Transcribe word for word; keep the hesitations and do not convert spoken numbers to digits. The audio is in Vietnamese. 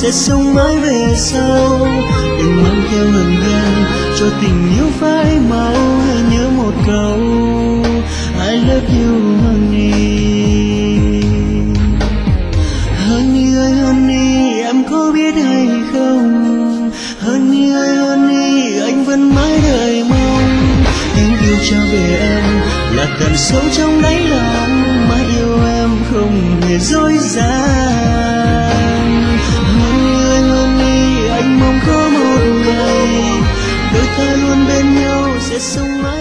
sẽ sống mãi về sau. Đừng mang theo hờn ghen cho tình yêu phai màu, hãy nhớ một câu I love you honey. Honey ơi honey, em có biết hay không? Honey ơi honey, anh vẫn mãi đợi mong. Em yêu trao về em là tận sâu trong đáy lòng, mãi yêu em không hề dối gian. Honey ơi honey, anh mong có một ngày đôi ta luôn bên nhau sẽ sống mãi.